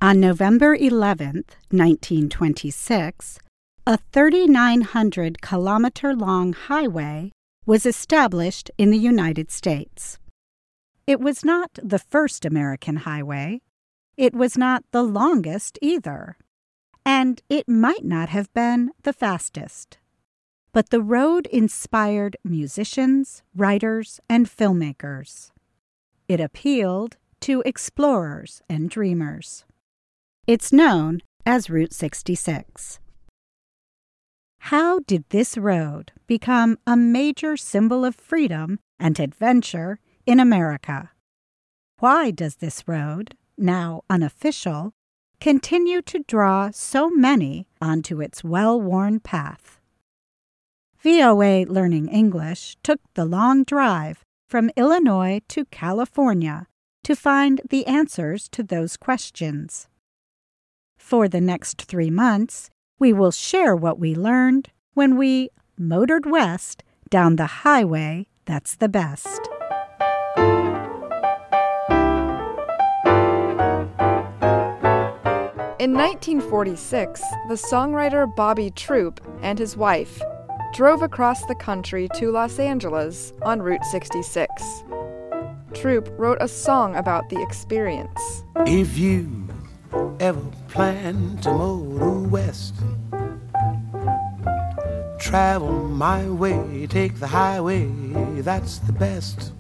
On November 11th, 1926, a 3,900-kilometer-long highway was established in the United States. It was not the first American highway. It was not the longest either. And it might not have been the fastest. But the road inspired musicians, writers, and filmmakers. It appealed to explorers and dreamers. It's known as Route 66. How did this road become a major symbol of freedom and adventure in America? Why does this road, now unofficial, continue to draw so many onto its well-worn path? VOA Learning English took the long drive from Illinois to California to find the answers to those questions. For the next 3 months, we will share what we learned when we motored west down the highway that's the best. In 1946, the songwriter Bobby Troup and his wife drove across the country to Los Angeles on Route 66. Troup wrote a song about the experience. If you ever plan to motor west, travel my way, take the highway, that's the best.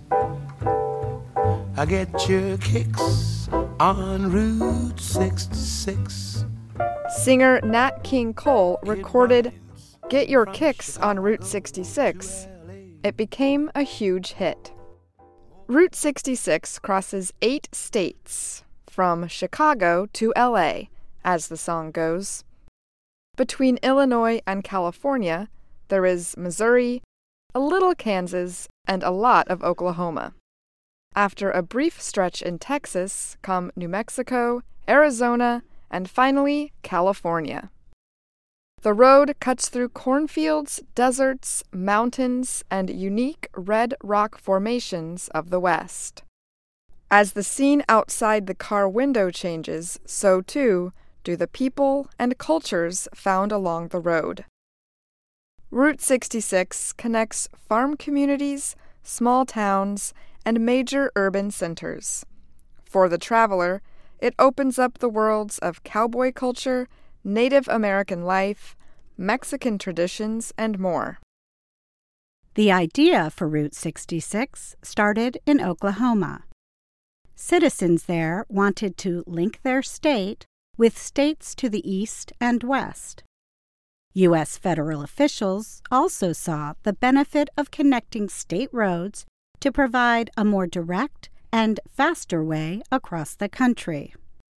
I get your kicks on Route 66. Singer Nat King Cole recorded Get Your Kicks on Route 66. It became a huge hit. Route 66 crosses 8 states, from Chicago to LA, as the song goes. Between Illinois and California, there is Missouri, a little Kansas, and a lot of Oklahoma. After a brief stretch in Texas come New Mexico, Arizona, and finally California. The road cuts through cornfields, deserts, mountains, and unique red rock formations of the West. As the scene outside the car window changes, so too do the people and cultures found along the road. Route 66 connects farm communities, small towns, and major urban centers. For the traveler, it opens up the worlds of cowboy culture, Native American life, Mexican traditions, and more. The idea for Route 66 started in Oklahoma. Citizens there wanted to link their state with states to the east and west. U.S. federal officials also saw the benefit of connecting state roads to provide a more direct and faster way across the country.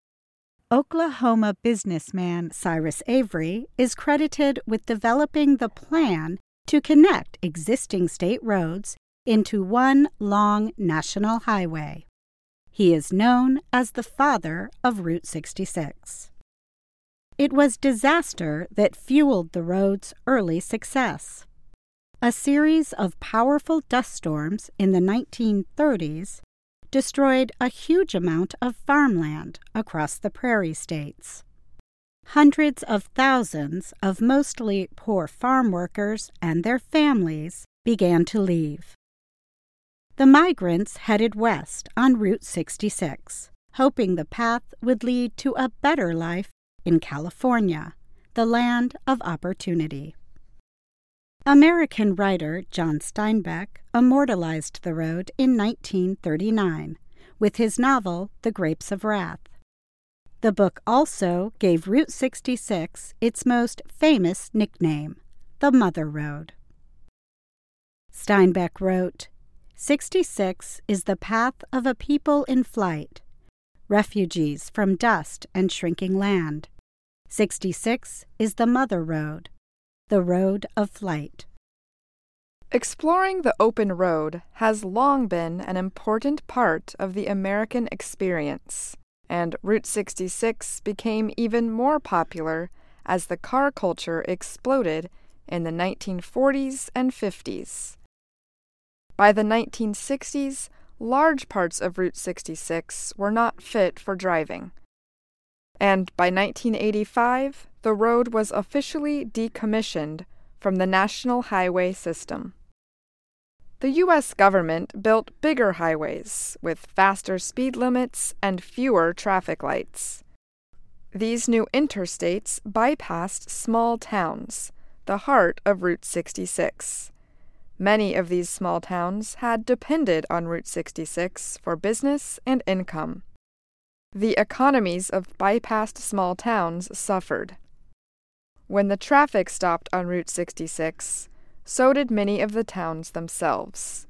Oklahoma businessman Cyrus Avery is credited with developing the plan to connect existing state roads into one long national highway. He is known as the father of Route 66. It was disaster that fueled the road's early success. A series of powerful dust storms in the 1930s destroyed a huge amount of farmland across the prairie states. Hundreds of thousands of mostly poor farm workers and their families began to leave. The migrants headed west on Route 66, hoping the path would lead to a better life in California, the land of opportunity. American writer John Steinbeck immortalized the road in 1939 with his novel The Grapes of Wrath. The book also gave Route 66 its most famous nickname, the Mother Road. Steinbeck wrote, "66 is the path of a people in flight, refugees from dust and shrinking land. 66 is the Mother Road, the road of flight." Exploring the open road has long been an important part of the American experience, and Route 66 became even more popular as the car culture exploded in the 1940s and 50s. By the 1960s, large parts of Route 66 were not fit for driving. and by 1985, the road was officially decommissioned from the National Highway System. The U.S. government built bigger highways with faster speed limits and fewer traffic lights. These new interstates bypassed small towns, the heart of Route 66. Many of these small towns had depended on Route 66 for business and income. The economies of bypassed small towns suffered. When the traffic stopped on Route 66, so did many of the towns themselves.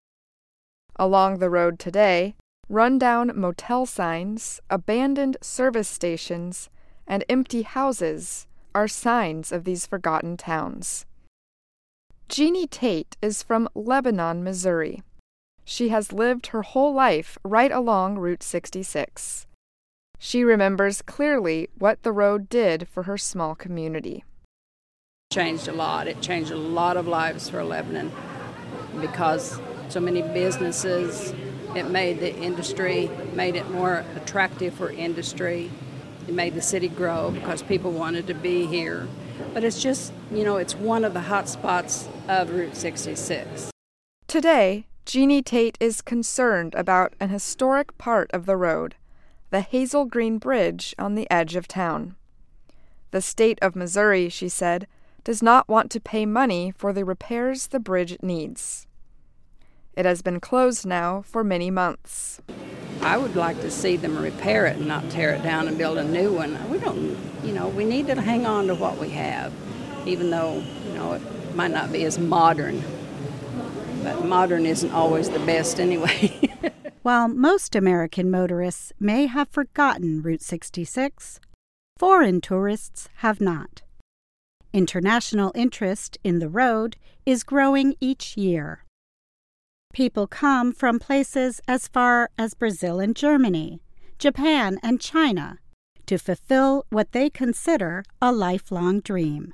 Along the road today, run-down motel signs, abandoned service stations, and empty houses are signs of these forgotten towns. Jeannie Tate is from Lebanon, Missouri. She has lived her whole life right along Route 66. She remembers clearly what the road did for her small community. Changed a lot. It changed a lot of lives for Lebanon because so many businesses, it made the industry, made it more attractive for industry. It made the city grow because people wanted to be here. But it's just, it's one of the hot spots of Route 66. Today, Jeannie Tate is concerned about an historic part of the road, the Hazel Green Bridge on the edge of town. The state of Missouri, she said, does not want to pay money for the repairs the bridge needs. It has been closed now for many months. I would like to see them repair it and not tear it down and build a new one. We need to hang on to what we have, even though, it might not be as modern. But modern isn't always the best anyway. While most American motorists may have forgotten Route 66, foreign tourists have not. International interest in the road is growing each year. People come from places as far as Brazil and Germany, Japan and China, to fulfill what they consider a lifelong dream.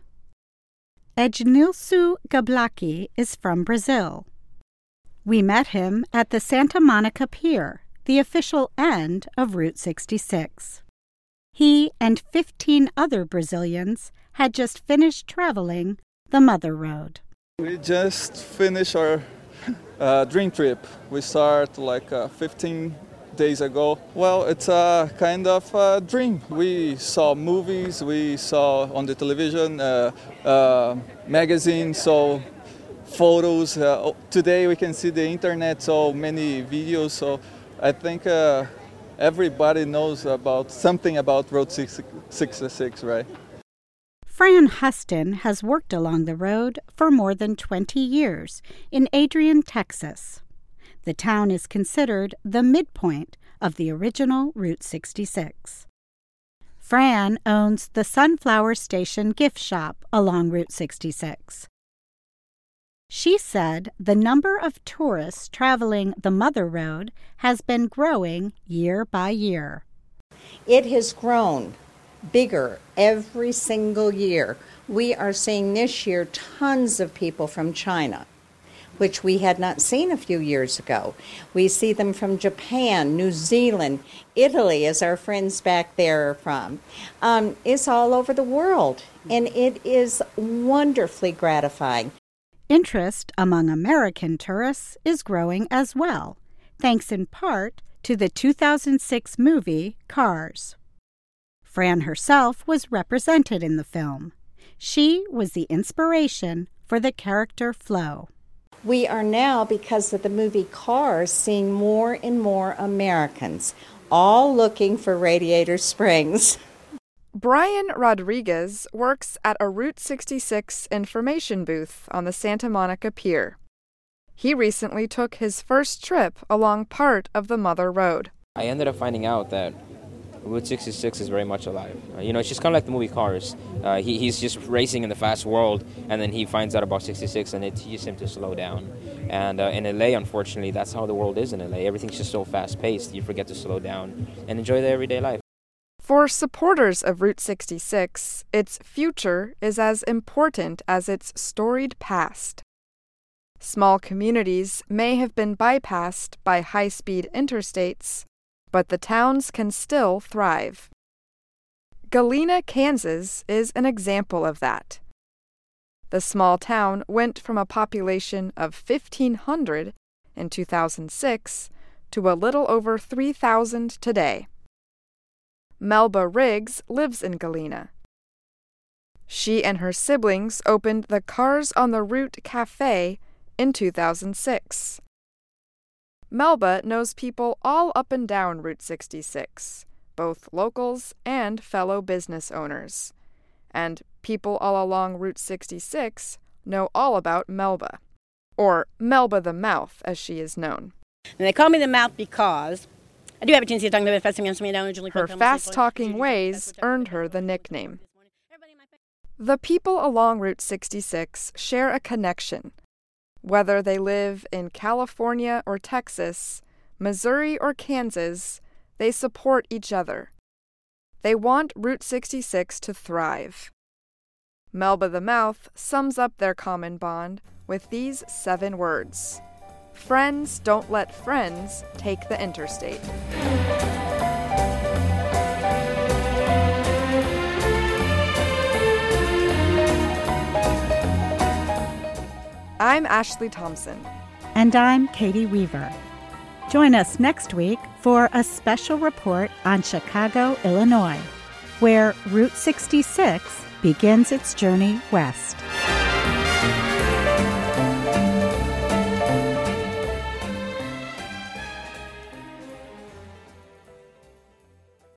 Ednilson Gablaki is from Brazil. We met him at the Santa Monica Pier, the official end of Route 66. He and 15 other Brazilians had just finished traveling the Mother Road. We just finished our dream trip. We started 15 days ago. Well, it's a kind of a dream. We saw movies, we saw on the television, magazines, so photos. Today we can see the internet, so many videos. So I think everybody knows about something about Route 66, right? Fran Huston has worked along the road for more than 20 years in Adrian, Texas. The town is considered the midpoint of the original Route 66. Fran owns the Sunflower Station gift shop along Route 66. She said the number of tourists traveling the Mother Road has been growing year by year. It has grown bigger every single year. We are seeing this year tons of people from China, which we had not seen a few years ago. We see them from Japan, New Zealand, Italy, as our friends back there are from. It's all over the world, and it is wonderfully gratifying. Interest among American tourists is growing as well, thanks in part to the 2006 movie Cars. Fran herself was represented in the film. She was the inspiration for the character Flo. We are now, because of the movie Cars, seeing more and more Americans, all looking for Radiator Springs. Brian Rodriguez works at a Route 66 information booth on the Santa Monica Pier. He recently took his first trip along part of the Mother Road. I ended up finding out that Route 66 is very much alive. It's just kind of like the movie Cars. He's just racing in the fast world, and then he finds out about 66, and it teaches him to slow down. And in LA, unfortunately, that's how the world is in LA. Everything's just so fast-paced, you forget to slow down and enjoy the everyday life. For supporters of Route 66, its future is as important as its storied past. Small communities may have been bypassed by high-speed interstates, but the towns can still thrive. Galena, Kansas is an example of that. The small town went from a population of 1,500 in 2006 to a little over 3,000 today. Melba Riggs lives in Galena. She and her siblings opened the Cars on the Route Cafe in 2006. Melba knows people all up and down Route 66, both locals and fellow business owners. And people all along Route 66 know all about Melba, or Melba the Mouth, as she is known. And they call me the Mouth because I do have a tendency of talking about fast. Her fast-talking ways earned her the nickname. The people along Route 66 share a connection. Whether they live in California or Texas, Missouri or Kansas, they support each other. They want Route 66 to thrive. Melba the Mouth sums up their common bond with these 7 words. Friends don't let friends take the interstate. I'm Ashley Thompson. And I'm Katie Weaver. Join us next week for a special report on Chicago, Illinois, where Route 66 begins its journey west.